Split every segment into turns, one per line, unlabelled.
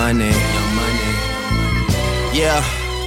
Money. Yeah.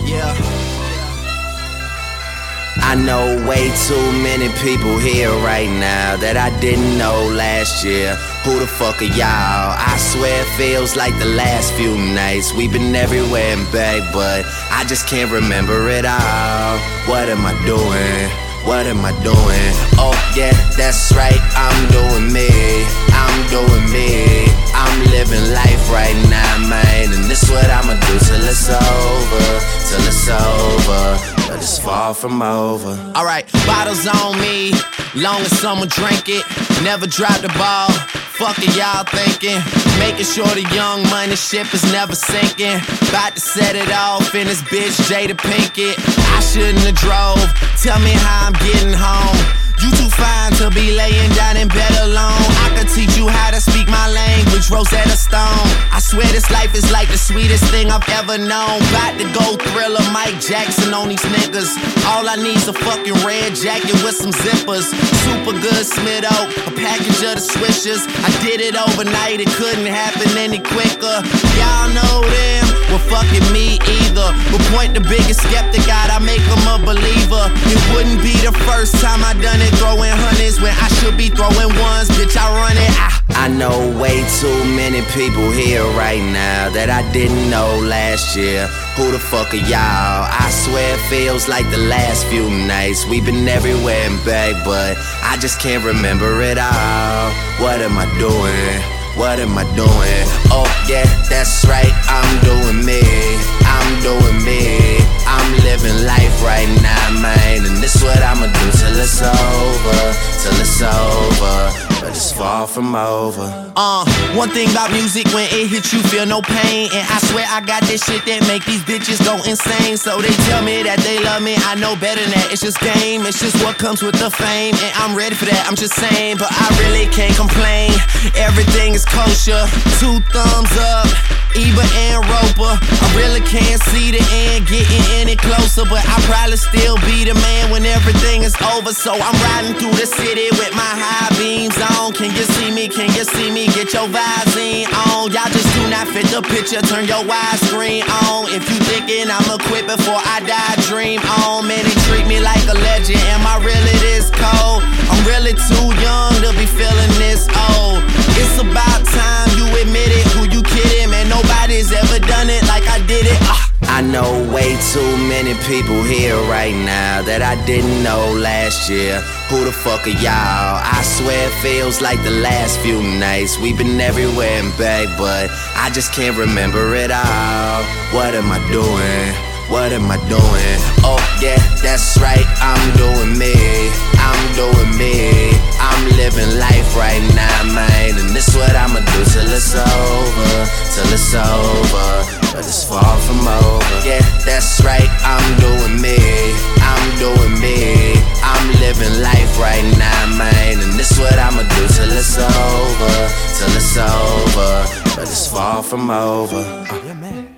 I know way too many people here right now that I didn't know last year. Who the fuck are y'all? I swear it feels like the last few nights. We've been everywhere and back, but I just can't remember it all. What am I doing? What am I doing? Oh yeah, that's right, I'm doing me. I'm doing me. I'm living life right now, man. And this what I'ma do till it's over. Till it's over. But it's far from over. Alright, bottles on me, long as someone drink it. Never drop the ball, fuck it y'all thinking. Making sure the Young Money ship is never sinking. About to set it off in this bitch Jada Pinkett. I shouldn't have drove, tell me how I'm getting home. You too fine to be laying down in bed alone. I could teach you how to speak my language, Rosetta Stone. I swear this life is like the sweetest thing I've ever known. About to go Thriller, Mike Jackson on these niggas. All I need's a fucking red jacket with some zippers. Super good Smitto, a package of the Swishers. I did it overnight, it couldn't happen any quicker. Y'all know them, well fucking me either. But point the biggest skeptic out, I make them a believer. It wouldn't be the first time I done it, throwing hundreds when I should be throwing ones. Bitch, I run it. I know way too many people here right now that I didn't know last year. Who the fuck are y'all? I swear it feels like the last few nights. We've been everywhere and back, but I just can't remember it all. What am I doing? What am I doing? Oh yeah, that's right, I'm doing me. I'm doing me. I'm living life right now, man. And this what I'ma do till it's over. Till it's over. But it's far from over. One thing about music, when it hits you feel no pain. And I swear I got this shit that make these bitches go insane. So they tell me that they love me, I know better than that. It's just game, it's just what comes with the fame. And I'm ready for that, I'm just saying. But I really can't complain, everything is kosher. 2 thumbs up, Eba and Roper. I really can't see the end getting any closer, but I'll probably still be the man when everything is over. So I'm riding through the city with my high beams on. Can you see me? Can you see me? Get your Visine on. Y'all just do not fit the picture, turn your widescreen on. If you thinking I'ma quit before I die, dream on. Man, they treat me like a legend, am I really this cold? I'm really too young to be feeling this old. It's about time you admit it, who you kidding? Man, nobody's ever done it like I did it. I know way too many people here right now that I didn't know last year. Who the fuck are y'all? I swear it feels like the last few nights. We've been everywhere and back, but I just can't remember it all. What am I doing? What am I doing? Oh yeah, that's right, I'm doing me. I'm doing me. I'm living life right now, man. And this what I'ma do till it's over. Till it's over. But it's far from over. Yeah, that's right, I'm doing me. I'm doing me. I'm living life right now, man. And this what I'ma do till it's over. Till it's over. But it's far from over.